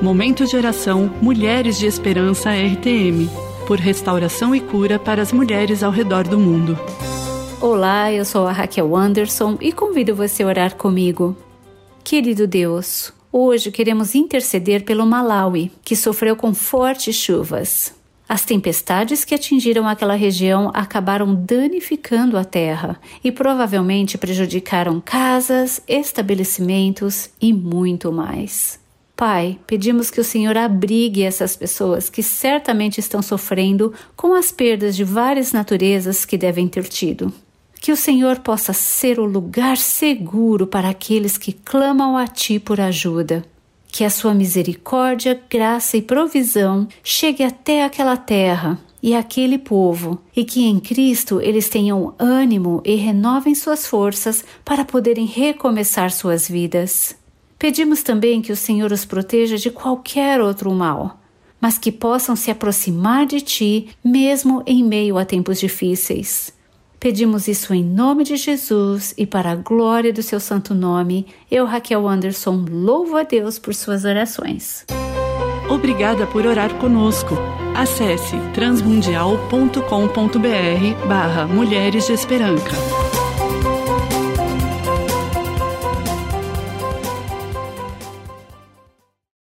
Momento de oração Mulheres de Esperança RTM, por restauração e cura para as mulheres ao redor do mundo. Olá, eu sou a Raquel Anderson e convido você a orar comigo. Querido Deus, hoje queremos interceder pelo Malawi, que sofreu com fortes chuvas. As tempestades que atingiram aquela região acabaram danificando a terra e provavelmente prejudicaram casas, estabelecimentos e muito mais. Pai, pedimos que o Senhor abrigue essas pessoas que certamente estão sofrendo com as perdas de várias naturezas que devem ter tido. Que o Senhor possa ser o lugar seguro para aqueles que clamam a Ti por ajuda. Que a Sua misericórdia, graça e provisão chegue até aquela terra e aquele povo, e que em Cristo eles tenham ânimo e renovem suas forças para poderem recomeçar suas vidas. Pedimos também que o Senhor os proteja de qualquer outro mal, mas que possam se aproximar de Ti mesmo em meio a tempos difíceis. Pedimos isso em nome de Jesus e para a glória do Seu santo nome. Eu, Raquel Anderson, louvo a Deus por suas orações. Obrigada por orar conosco. Acesse transmundial.com.br/Mulheres de Esperança.